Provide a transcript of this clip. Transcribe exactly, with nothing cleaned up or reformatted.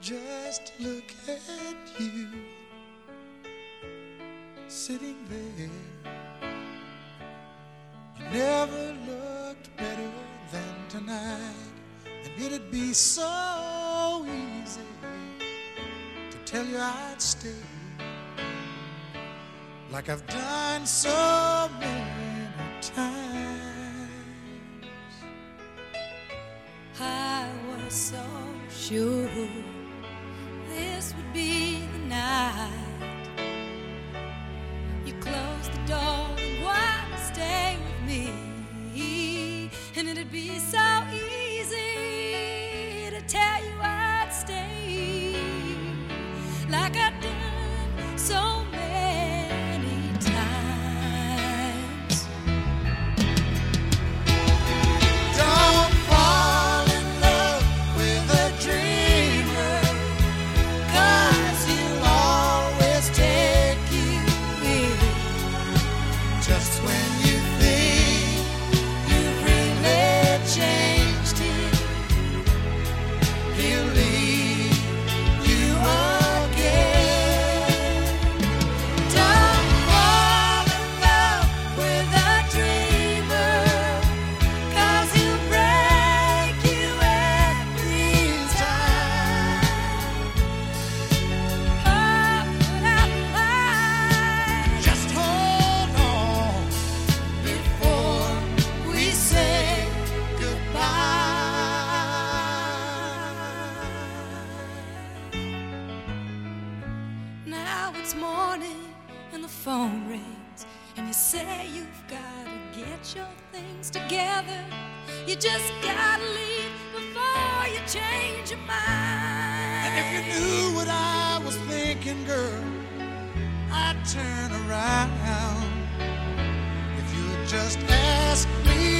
Just look at you sitting there. You never looked better than tonight, and it'd be so easy to tell you I'd stay, like I've done so many times. I was so sure this would be the night you closed the door and wanted to stay with me, and it'd be so easy to tell you I'd stay, like I've done so many times. Don't fall in love with a dreamer, 'cause he'll always take you in just when you think you've really changed him. He'll leave you again. Don't fall in love with a dreamer, 'cause he'll break you every time. Open up wide. Just hold on before we say goodbye. Now it's morning and the phone rings, and you say you've gotta get your things together. You just gotta leave before you change your mind. And if you knew what I was thinking, girl, I'd turn around. If you'd just ask me